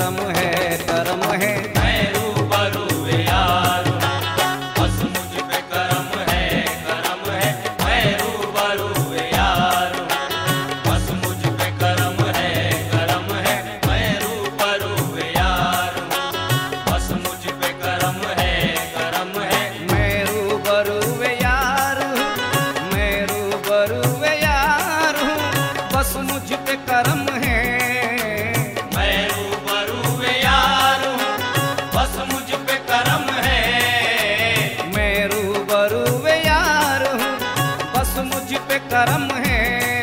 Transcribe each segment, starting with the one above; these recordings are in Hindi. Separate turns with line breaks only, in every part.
करम है, करम है।
मैं रूबरू यार हूँ, बस मुझ पे करम है, करम है। मैं रूबरू यार हूँ, बस मुझ पे करम है, करम है। मैं रूबरू यार हूँ, बस मुझ पे करम है, करम है।
मैं रूबरू यार हूँ, मैं रूबरू यार हूँ, बस मुझ पे करम है।
मैं रूबरू यार हूँ, बस मुझ पे करम है।
मैं रूबरू यार हूँ, बस मुझ पे करम है।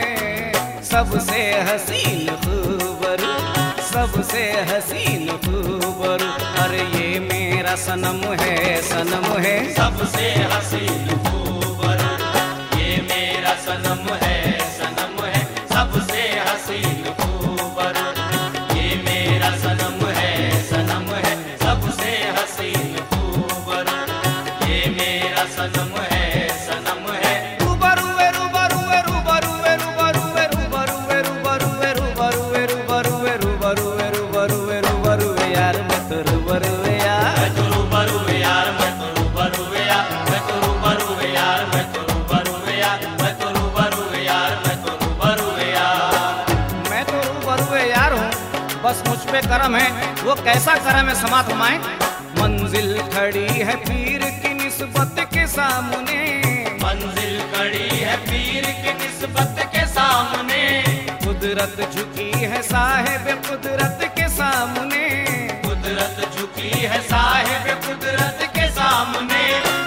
सबसे हसीन खूबरू, सबसे हसीन खूबरू, अरे ये मेरा सनम है, सनम है।
सबसे हसीन खूबरू, ये मेरा सनम है, सनम है। सबसे हसीन खूबरू, ये मेरा सनम है, सनम है। सबसे हसीन खूबरू, ये मेरा सनम है, सनम है।
रूबरू रूबरू रूबरू रूबरू रूबरू रूबरू रूबरू रूबरू रूबरू रूबरू रूबरू यार, मैं तो रूबरू यार।
मैं तो रूबरू यार, मैं तो रूबरू यार, मैं तो रूबरू यार, मैं तो रूबरू यार, मैं तो रूबरू यार, मैं तो रूबरू यार।
मैं तो रूबरू यार हूँ, बस मुझ पे करम है। वो कैसा करम है समा फरमाएं। मंजिल खड़ी है पीर की निस्बत के सामने,
मंजिल खड़ी है पीर की निस्बत के सामने।
कुदरत झुकी है साहिब कुदरत के सामने,
कुदरत झुकी है साहिब कुदरत के सामने।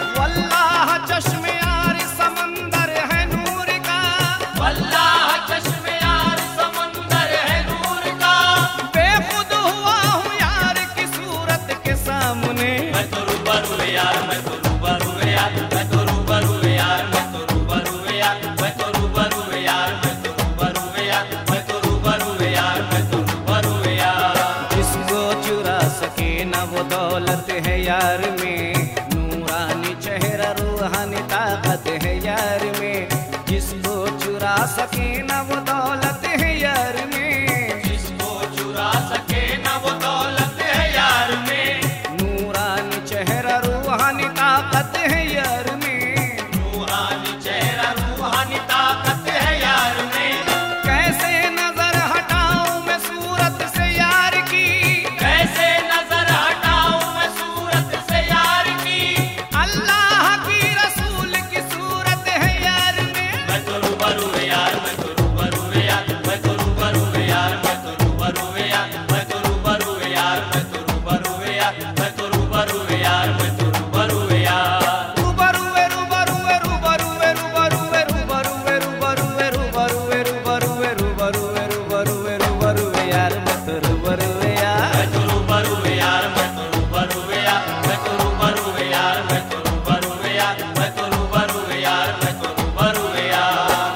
वल्लाह चश्मे यार समंदर है नूर का,
वल्लाह चश्मे यार समंदर है नूर का।
बेखुद हुआ हूँ यार की सूरत के सामने।
मैं तो रूबरू यार, मैं तो रूबरू यार, मैं तो रूबरू यार, मैं तो रूबरू यार, मैं तो रूबरू यार, मैं तो रूबरू यार, मैं तो रूबरू यार, मैं तो रूबरू यार।
जिसको चुरा सके न वो दौलत है यार में, नूरानी चेहरा रूहानी ताकत है यार में। जिसको चुरा सके न वो दौलत है यार में,
जिसको चुरा सके न वो दौलत है यार में।
नूरानी चेहरा रूहानी ताकत है यार में।
नूरानी चेहरा रूहानी ताकत है यार में।
कैसे नजर हटाऊं मैं सूरत से यार की,
कैसे नजर हटाऊं मैं सूरत से यार की।
अल्लाह की रसूल की सूरत है यार में।
मैं तो रूबरू यार, मैं तो रूबरू यार, मैं तो रूबरू यार, मैं तो रूबरू यार, मैं तो रूबरू यार, मैं तो रूबरू यार, मैं तो रूबरू यार, मैं तो रूबरू यार।
रूबरू रूबरू रूबरू रूबरू रूबरू रूबरू रूबरू रूबरू रूबरू रूबरू रूबरू यार, मैं तो रूबरू यार।
मैं तो रूबरू यार, मैं तो रूबरू यार, मैं तो रूबरू यार, मैं तो रूबरू यार, मैं तो रूबरू यार, मैं तो रूबरू यार।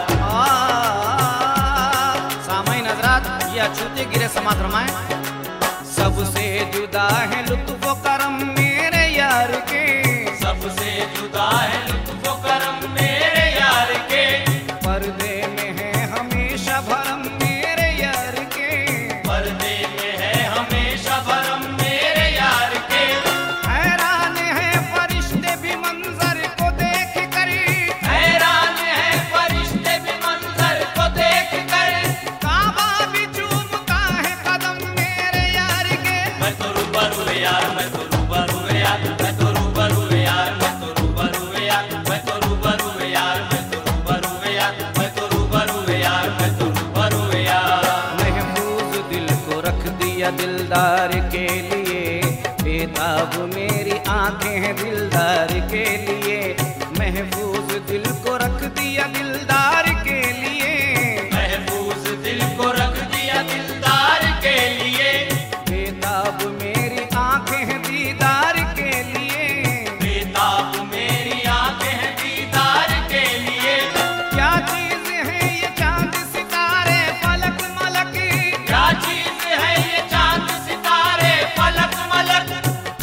सामाई नजरात ये अछूते गिरे समात रमाए। सबसे जुदा है लुत्फ करम मेरे यार के,
सबसे जुदा है लुत्फ करम मेरे यार के।
पर्दे में है हमेशा भरम मेरे यार के,
पर्दे में है हमेशा भरम मेरे यार के।
हैरान है फरिश्ते भी मंजर को देख कर,
हैरान है फरिश्ते भी मंजर को देख कर।
काबा भी चूमता है कदम मेरे यार के।
मैं तो रूबरू यार, मैं तो रूबरू यार, मैं तो रूबरू यार, मैं तो रूबरू यार, मैं तो रूबरू यार, मैं तो रूबरू यार, मैं तो रूबरू यार, मैं तो रूबरू यार।
महफूज दिल को रख दिया दिलदार के लिए, बेताब मेरी आंखें हैं दिलदार के लिए। महफूज दिल को रख दिया दिलदार के लिए,
महफूज दिल को रख दिया दिलदार के लिए।
बेताब मेरी आंखें हैं दीदार के लिए।
बेताब मेरी आंखें हैं दीदार के लिए।
क्या चीज है ये चांद सितारे फलक मलक,
क्या चीज है ये चांद सितारे फलक मलक।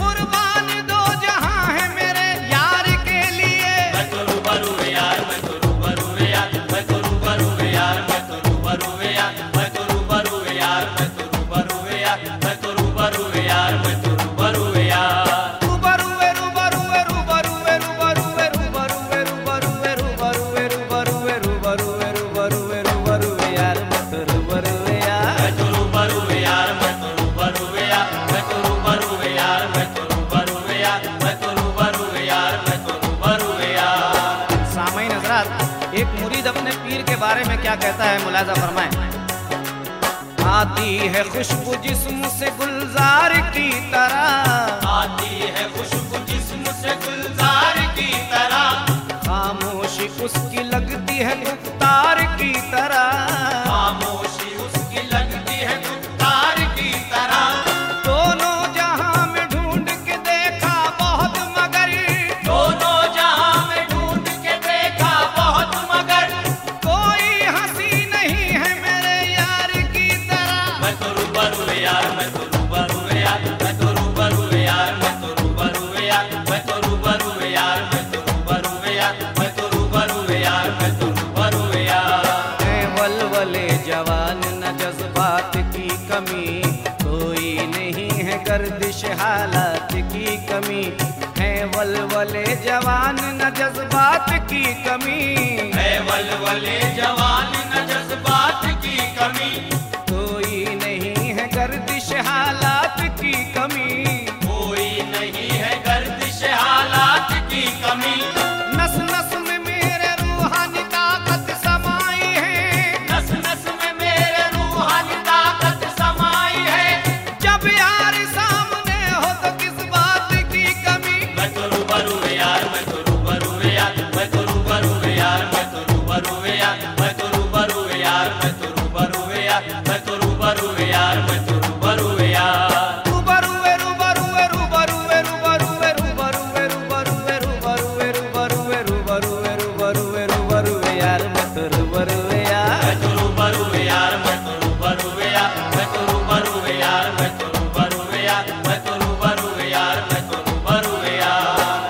कुर्बान दो जहां है मेरे यार के लिए।
मैं तो रूबरू यार, मैं तो
क्या कहता है, मुलाजा फरमाएं। आती है खुशबू जिस्म से गुलजार की तरह,
आती है खुशबू जिस्म से गुलजार की तरह,
खामोशी उसकी लगती है गुफ्तार की तरह,
खामोशी उसकी लगती है गुफ्तार की तरह।
दोनों जहां में ढूंढ के देखा बहुत मगर,
दोनों जहां में ढूंढ के देखा बहुत मगर,
कोई हंसी नहीं है मेरे यार की तरह।
मैं तो रूबरू यार, मैं तो रूबरू यार, मैं तो रूबरू यार, मैं तो रूबरू यार, मैं तो रूबरू यार, मैं तो रूबरू यार, मैं तो रूबरू यार, मैं तो रूबरू यार।
है वलवले जवान न जज्बात की कमी, कोई नहीं है गर्दिश हालात की कमी। है वलवले जवान न जज्बात की कमी,
है वलवले जवान न जज्बात की कमी,
कोई नहीं है गर्दिश हालात की कमी।
कोई नहीं है गर्दिश हालात की कमी।
नस नस में मेरे रूहानी ताकत समाई है,
नस नस में मेरे रूहानी ताकत समाई है।
जब यार सामने हो तो किस बात की कमी।
मैं तो रूबरू यार, मैं तो रूबरू यार, मैं तो रूबरू यार, मैं तो रूबरू यार, मैं तो रूबरू यार, मैं तो रूबरू यार, मैं तो रूबरू यार, मैं तो रूबरू यार। मैं तो रूबरू यार, मैं तो रूबरू यार, मैं तो रूबरू यार, मैं तो रूबरू यार, मैं तो रूबरू यार, मैं तो रूबरू यार।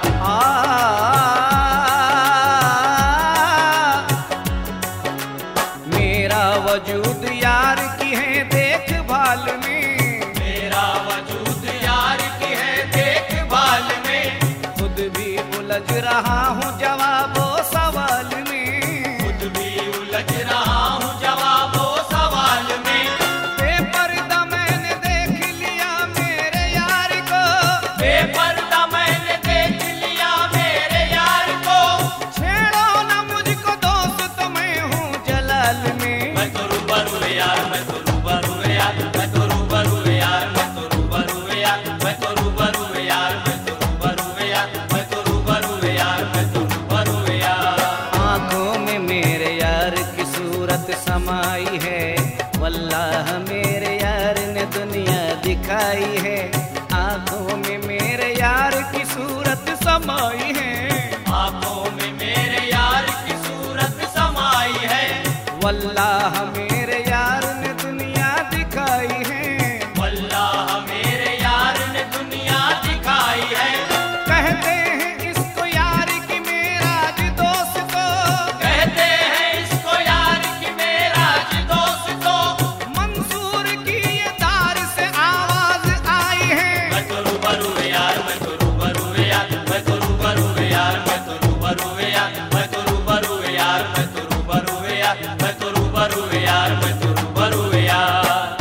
मेरा वजूद यार की है देखभाल में,
मेरा वजूद यार की है देखभाल में,
खुद भी उलझ रहा हूँ जवाबो सवाल में,
खुद भी उलझ रहा हूँ जवाबो सवाल में।
बेपर्दा मैंने देख लिया मेरे यार को,
बेपर्दा मैंने देख लिया मेरे यार को,
छेड़ो ना मुझको दोस्त मैं हूँ जलाल में।
मैं तो रूबरू यार, मैं तो रूबरू यार, मैं तो रूबरू यार, मैं तो रूबरू यार, मैं तो रूबरू यार, मैं तो रूबरू यार, मैं तो रूबरू यार, मैं तो रूबरू यार।
आंखों में मेरे यार की सूरत समाई है, वल्लाह मेरे यार ने दुनिया दिखाई है। आंखों में मेरे यार की सूरत समाई है,
आंखों में मेरे यार की सूरत समाई है,
वल्लाह मेरे यार ने दुनिया दिखाई है।
वल्लाह मेरे यार ने दुनिया दिखाई है।
कहते हैं इसको यार की मेराज दोस्त को,
कहते हैं इसको यार की मेरा दोस्त को,
मंसूर की ये तार से आवाज आई है।
मैं तो रूबरू यार, मैं तो रूबरू यार, मैं तो रूबरू यार, मैं तो रूबरू यार, मैं तो रूबरू यार, मैं तो रूबरू यार, मैं तो रूबरू यार, मैं तो रूबरू यार।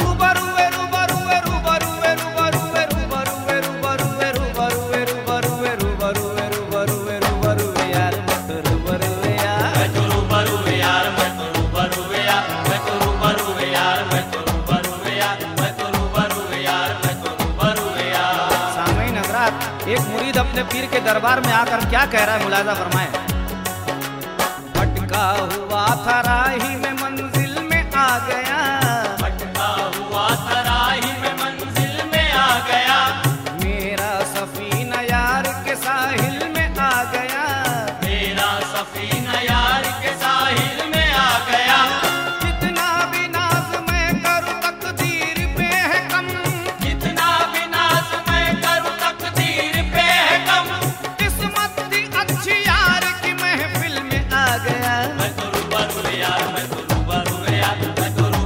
मैं तो रूबरू यार, मैं तो रूबरू यार, मैं तो रूबरू यार, मैं तो रूबरू यार, मैं तो रूबरू यार, मैं तो रूबरू यार।
सामईन हज़रात, एक मुरीद अपने पीर के दरबार में आकर क्या कह रहा है, मुलाजा फरमाएं। भटका हुआ था राही में मंजिल में आ गया,
भटका हुआ था राही में मंजिल में आ गया,
मेरा सफीना यार के साहिल में आ गया।
मेरा सफीना यार के साहिल में आ गया।
जितना भी नाज मैं करूँ तकदीर पे है कम,
जितना भी नाज मैं करूँ तकदीर पे है कम,
किस्मत थी अच्छी यार की महफिल में आ गया।
मैं तो रूबरू यार, मैं तो रूबरू यार, मैं तो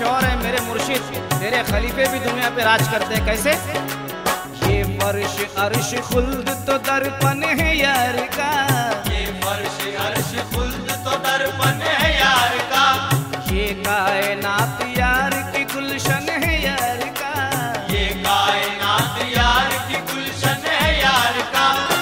और है मेरे मुर्शिद, तेरे खलीफे भी दुनिया पे राज करते हैं। कैसे? ये फर्श अर्श खुल्द तो दर्पण है यार का,
ये फर्श अर्श खुल्द तो दर्पण है यार का,
ये कायनात यार की गुलशन है यार का,
ये कायनात यार की गुलशन है यार का।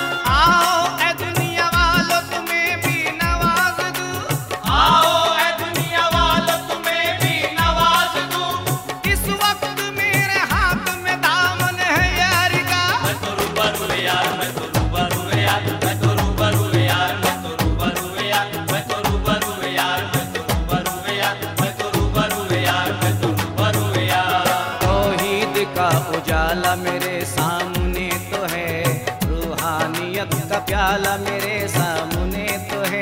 आओ ए दुनिया वालों तुम्हें भी नवाज दूं,
आओ ए दुनिया वालों तुम्हें भी नवाज दूं,
इस वक्त मेरे हाथ में दामन है यार का।
मैं तो रूबरू यार, मैं तो रूबरू यार, मैं तो रूबरू यार, मैं तो रूबरू यार, मैं तो रूबरू यार, मैं तो रूबरू यार, मैं तो रूबरू यार, मैं तो रूबरू यार।
तौहीद का उजाला मेरे सामने तो है, रूहानियत का प्याला मेरे सामने तो है,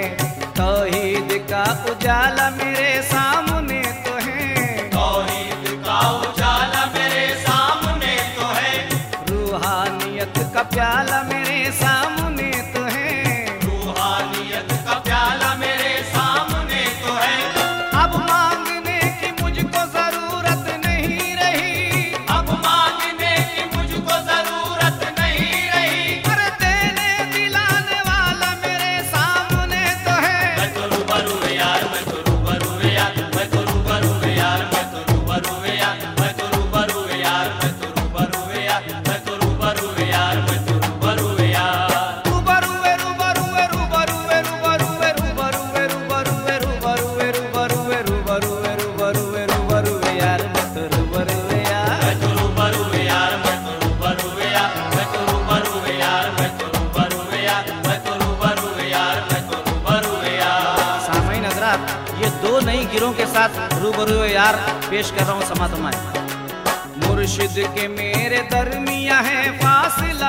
तौहीद का उजाला मेरे सामने तो है,
तौहीद का उजाला मेरे सामने तो है,
रूहानियत का प्याला मेरे सामने तो है।
रूहानियत का प्याला मेरे सामने तो है।
अब मांगने की मुझको जरूरत नहीं रही,
अब मांगने की मुझको जरूरत नहीं रही,
पर देने दिलाने वाला मेरे सामने तो है।
मैं तो रूबरू यार, मैं तो रूबरू यार, मैं तो रूबरू यार, मैं तो रूबरू यार, मैं तो रूबरू यार, मैं तो रूबरू यार, मैं तो रूबरू यार, मैं तो रूबरू यार।
रूबरूए रूबरूए रूबरूए रूबरूए रूबरूए रूबरूए रूबरूए रूबरूए रूबरूए रूबरूए रूबरूए यार, मैं तो रूबरूए यार।
मैं तो रूबरू यार, मैं तो रूबरू यार, मैं तो रूबरू यार, मैं तो रूबरू यार, मैं तो रूबरू यार, मैं तो रूबरू यार।
सामईन हज़रात, ये दो नई गिरों के साथ रूबरूए यार पेश कर रहा हूँ समातमाए। मुर्शिद के मेरे दरमिया है फासिला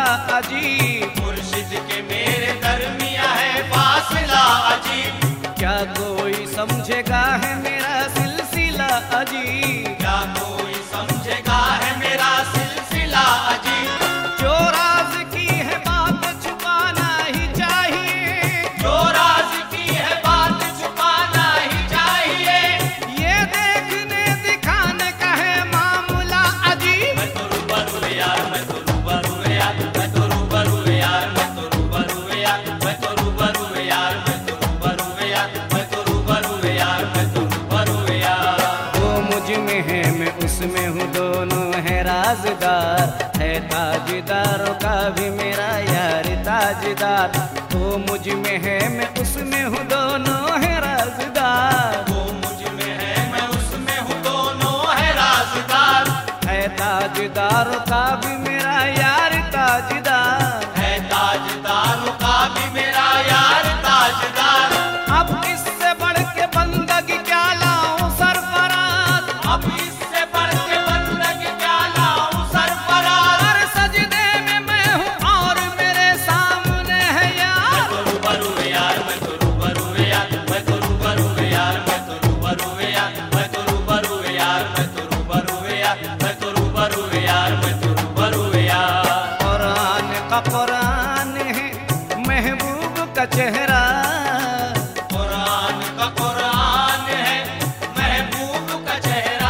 अजीब,
मुर्शिद के मेरे दरमिया है फासला अजीब,
क्या कोई समझेगा है मेरा सिलसिला अजीब,
क्या कोई समझेगा है मेरा सिलसिला अजीब।
जो राज की है बात छुपाना ही चाहिए,
जो राज की है बात छुपाना ही चाहिए,
ये देखने दिखाने का है मामला अजीब।
मैं तो रूबरू यार, मैं तो रूबरू यार, मैं तो रूबरू यार, मैं तो रूबरू यार, मैं तो रूबरू यार, मैं तो रूबरू यार, मैं तो रूबरू यार, मैं तो रूबरू यार।
वो मुझ में है मैं उसमें हूँ, दोनों है राजदार, है ताजदारों का भी मेरा यार ताजदार। वो मुझ में है मैं उसमें हूँ, दोनों है राजदार,
वो मुझ में है मैं उसमें हूँ, दोनों है राजदार,
है ताजदारों का भी मेरा यार ताजदार।
है ताजदारों का भी मेरा यार ताजदार।
अब इससे बढ़ के बंदगी क्या लाऊं सरफराज,
अब इससे बढ़ के बंदगी क्या लाऊं सरफराज।
हर सजदे में मैं हूँ और मेरे सामने है यार।
मैं तो रूबरू यार, मैं तो रूबरू यार, मैं तो रूबरू यार, मैं तो रूबरू यार, मैं तो रूबरू यार, मैं तो रूबरू यार, मैं तो रूबरू यार, मैं तो रूबरू यार।
कुरान का कुरान है महबूब का चेहरा,
कुरान का कुरान है महबूब का चेहरा,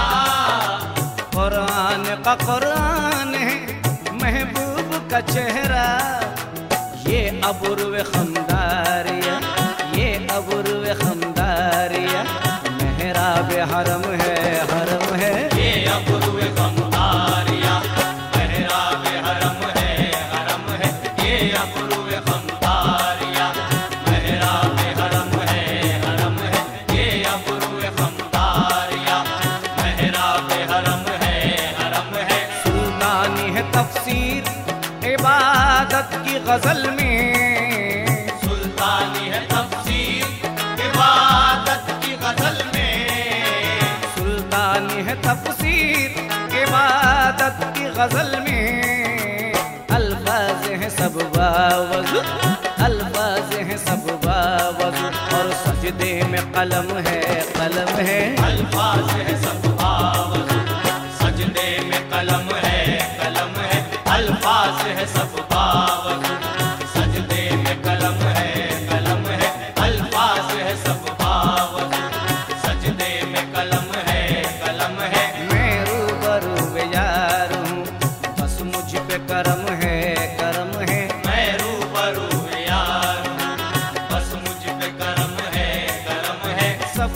कुरान का कुरान है महबूब का चेहरा। ये अबुर्व खमदारिया, ये अबुर्व खमदारिया, मेहराब हरम है, हरम है।
ये अबुर्व खमदारिया, मेहराब हरम है, हरम है। ये अबुर्व खमदारिया, मेहराब हरम है, हरम है। ये अबुर्व खमदारिया, मेहराब हरम है, हरम है।
सुल्तानी है तफसीर इबादत की गजल में,
सुल्तानी है तफसीर इबादत की गजल में,
सुल्तानी है तफसीर इबादत की गजल में। अल्फाज हैं सब बावजू, अल्फाज हैं सब बावजू, और सजदे में कलम है, कलम है।
अल्फाज है सब बावजू, सजदे में कलम है, कलम है। अल्फाज है सब बावजू, सजदे में कलम है, कलम है। अल्फाज है सब बावजू, सजदे में कलम है, कलम है।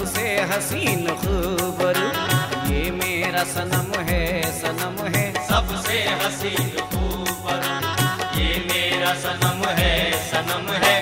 सबसे हसीन खूबरू, ये मेरा सनम है, सनम है।
सबसे हसीन खूबरू, ये मेरा सनम है, सनम है।